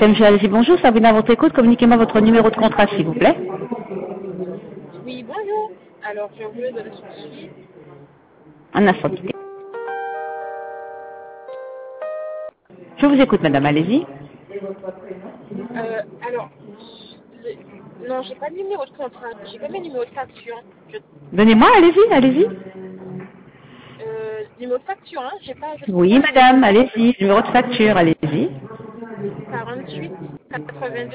SMG, allez-y, bonjour, Sabrina à votre écoute, communiquez-moi votre numéro de contrat, s'il vous plaît. Oui, bonjour. Alors, je vous le donne tout de suite. Un instant. Je vous écoute, madame, allez-y. Alors, non, j'ai pas de numéro de contrat. J'ai pas mes numéros de facture. Donnez-moi, allez-y, allez-y. Numéro de facture, hein. Je trouve Oui, pas mon numéro madame, de facture. allez-y, numéro de facture, allez-y. 48 82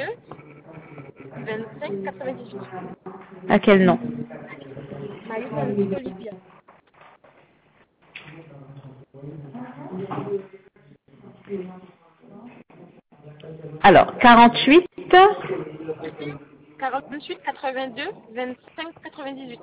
25 98. À quel nom? Maïs Nancy Olivia. Alors, 48, 48 82 25 98.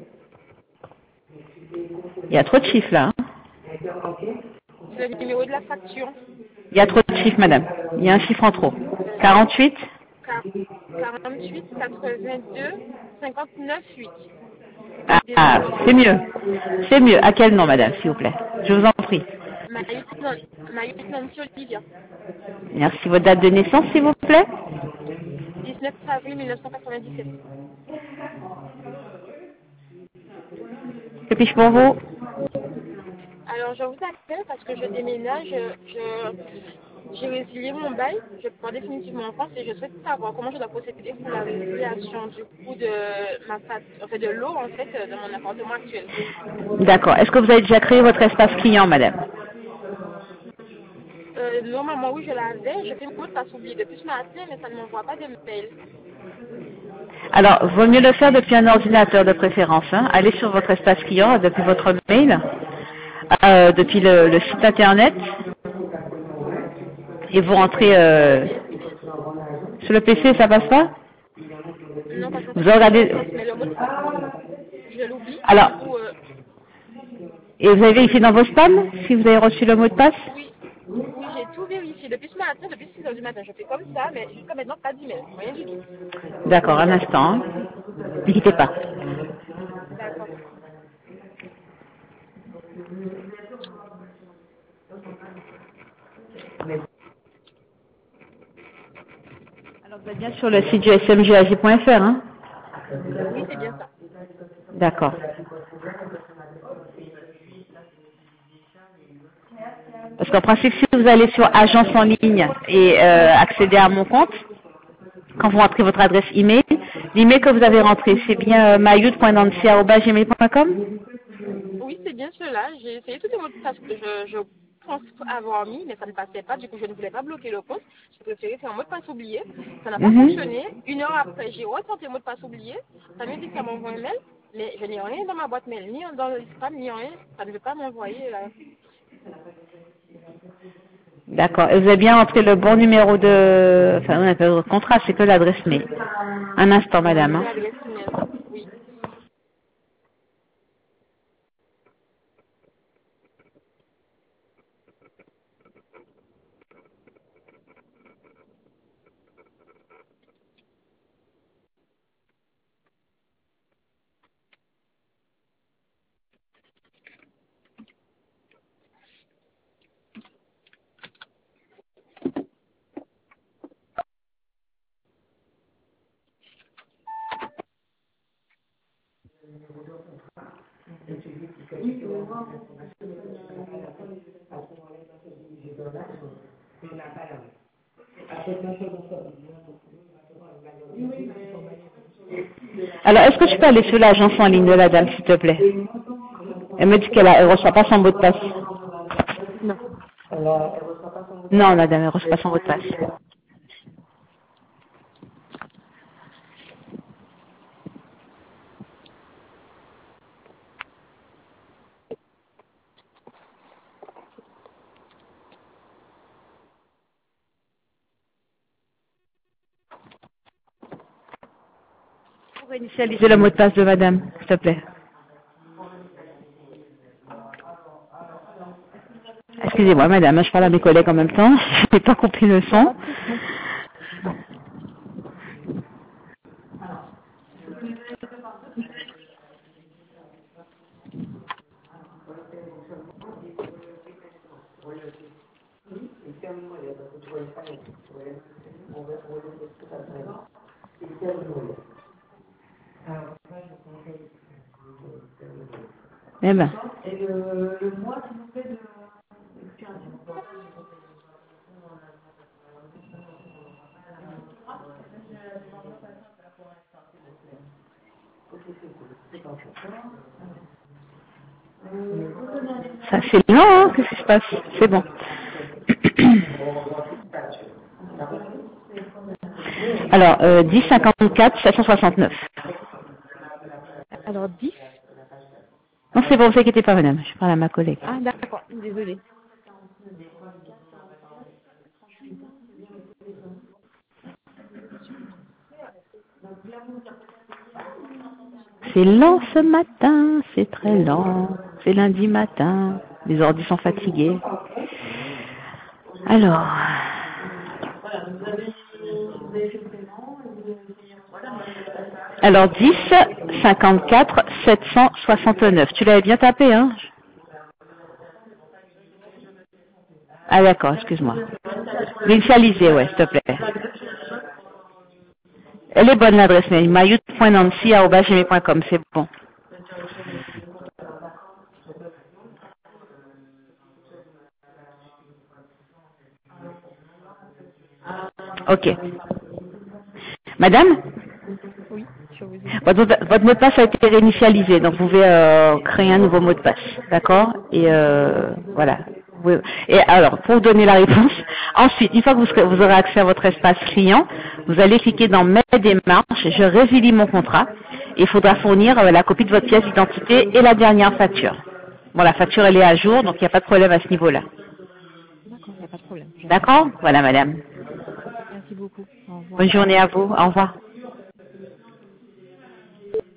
il y a trop de chiffres là. Hein. C'est le numéro de la facture. Il y a trop de chiffres, madame. Il y a un chiffre en trop. Euh, 48. 48 82 59 8. Ah, Désolée. c'est mieux. C'est mieux. À quel nom, madame, s'il vous plaît? Je vous en prie. Maïs Nancy Olivia. Merci. Votre date de naissance, s'il vous plaît? 19 avril 1997. Que puis-je pour vous? Alors, je vous appelle parce que je déménage, j'ai résilié mon bail, je pars définitivement en France et je souhaite savoir comment je dois procéder pour la résiliation du coût de de l'eau en fait dans mon appartement actuel. D'accord. Est-ce que vous avez déjà créé votre espace client, madame? Normalement oui je l'avais, je fais mon mot de passe oublié depuis ce matin mais ça ne m'envoie pas de mail. Alors, vaut mieux le faire depuis un ordinateur de préférence. Hein. Allez sur votre espace client depuis votre mail, depuis le site internet, et vous rentrez sur le PC, ça passe pas? Non parce qu'en fait Vous regardez. transmets le mot de passe, je l'oublie, Alors, du coup et vous avez vérifié dans vos spams si vous avez reçu le mot de passe? oui, oui j'ai tout vérifié depuis ce matin, depuis 6 heures du matin, je fais comme ça mais jusqu'à maintenant pas d'email, rien du tout. D'accord, un instant. Hein. Ne quittez pas. D'accord. Alors, vous êtes bien sur le site du smgag.fr, hein? Oui c'est bien ça. D'accord. Parce qu'en principe, si vous allez sur agence en ligne et accéder à mon compte, quand vous rentrez votre adresse email, l'email que vous avez rentré, c'est bien mayoute.nancy@gmail.com. Oui, c'est bien cela. J'ai essayé tous les mots de passe que je pense avoir mis, mais ça ne passait pas. Du coup, je ne voulais pas bloquer le compte. J'ai préféré faire un mot de passe oublié. Ça n'a pas Mhm. fonctionné. Une heure après, j'ai retenté le mot de passe oublié. Ça me dit que ça m'envoie un mail, mais je n'ai rien dans ma boîte mail, ni dans le spam, ni rien. Ça ne veut pas m'envoyer. D'accord. Et vous avez bien rentré le bon numéro de... Enfin, on appelle votre contrat, c'est que l'adresse mail. Un instant, Oui, madame. c'est Hein. l'adresse email. Oui. Alors, est-ce que tu peux aller sur l'agence en ligne de la dame, s'il te plaît? Elle me dit qu'elle ne reçoit pas son mot de passe. Non. Non, madame, elle ne reçoit pas son mot de passe. Pour initialiser le mot de passe de madame, s'il te plaît. Excusez-moi, madame, je parle à mes collègues en même temps. Je n'ai pas compris le Il n'y a son. pas de souci. Eh ben. Et le mois, s'il vous plaît, d'expiration. Ça c'est lent, hein? Qu'est-ce qui se passe? C'est bon. Alors, 10 54 769. Alors 10. Non, c'est bon, vous inquiétez pas, madame. Je parle à ma collègue. Ah d'accord, désolée. C'est lent ce matin, c'est très lent. C'est lundi matin. Les ordis sont fatigués. Alors. Alors 10 54 769. Tu l'avais bien tapé, hein? Ah d'accord, excuse-moi. L'initialiser, ouais, s'il te plaît. Elle est bonne l'adresse mail, mayout.nancy@gmail.com, c'est bon. Ok. Madame, Oui, je vous ai. votre mot de passe a été réinitialisé, donc vous pouvez créer un nouveau mot de passe, d'accord? Et voilà. Et alors, pour vous donner la réponse, ensuite, une fois que vous aurez accès à votre espace client, vous allez cliquer dans Mes démarches, je résilie mon contrat, et il faudra fournir la copie de votre pièce d'identité et la dernière facture. Bon, la facture, elle est à jour, donc il n'y a pas de problème à ce niveau-là. D'accord, il n'y a pas de problème. D'accord? Voilà, madame. Merci beaucoup. Au revoir. Bonne journée à vous. Au revoir.